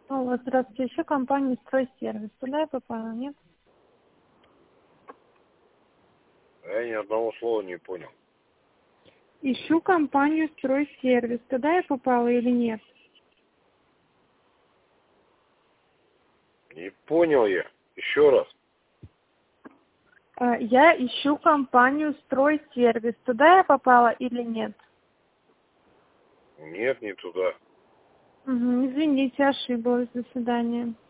Алло, здравствуйте. Ищу компанию «Стройсервис». Туда я попала, нет? Я ни одного слова не понял. Ищу компанию «Стройсервис». Туда я попала или нет? Не понял я. Еще раз. Я ищу компанию «Стройсервис». Туда я попала или нет? Нет, не туда. Угу, извините, ошиблась. До свидания.